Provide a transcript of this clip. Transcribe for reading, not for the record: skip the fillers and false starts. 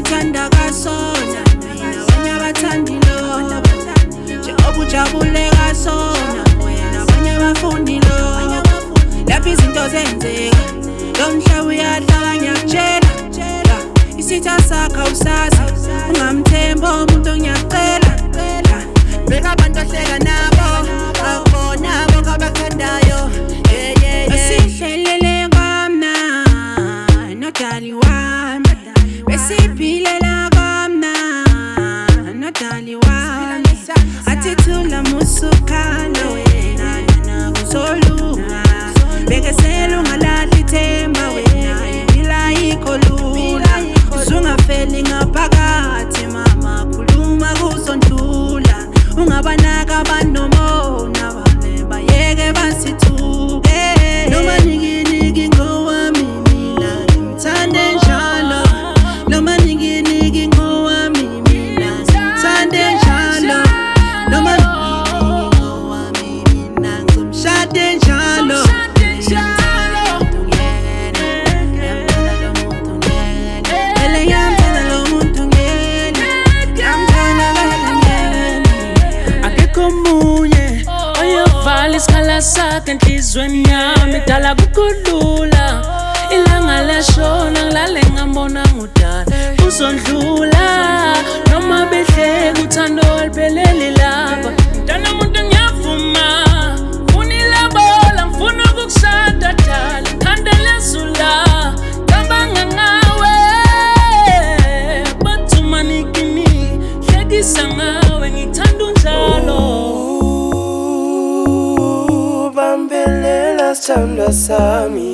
ngithanda kasona abanye abathandi lo njengoba ujabule kasona wena abanye abafundi lo lapha izinto zenzeka lo mhlaba uyahlala ngiyakutshela isitha sakho awusazi ungamthemba umuntu ngiyacela beka abantu ohleka nabo akubona bonke abakuthandayo esihlelele kamnandi nodali wami besiphilela kamnandi nodali wami athi thula musukhala wena nakuzolunga bekesela ungalahli ithemba wena impila ayikho lula uzungafeli ngaphakathi mama khuluma kuzondlula ungabanaka abanomona babe bayeke basithuke noma nikiniki ngowami mina ngithande njalo noma nikiniki ngowami mina ngithande njalo noma nikiniki ngowami mina ngizomshade njalo isikhala sakhe enhlizweni yami dala kukhulula ilanga leshona ngilale ngambona ngudala uzondlula noma behleka uthando olipheleli lapha mntana umuntu ngiyavuma ngifuna ilabola ngifuna ukukushada dala khandela ezula cabanga ngawe bathuma nikini hlekisa ngawe ngithanda unjalo Bambelela sithandwa sami